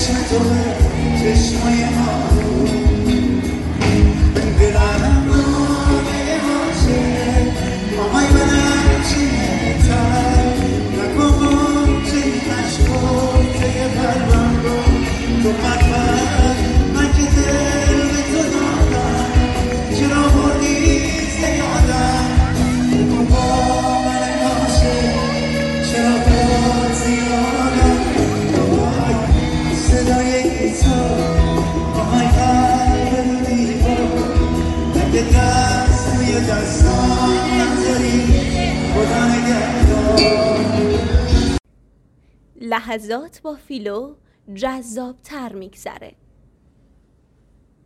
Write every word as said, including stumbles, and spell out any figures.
چشم تو چشمای ما من دلم آمه هاشه آمای بدم چیه تر نکن چه نشکن که پرم رو تو مطمئن من که دل به تو دادم چرا بردی زیادم بگو با من باشه چرا باید زیادم صدای گیتار آهای قلب رو دیوار اگه دست توی دستان نذاری خدا نگهدار. لحظات با فیلو جذاب تر میگذره.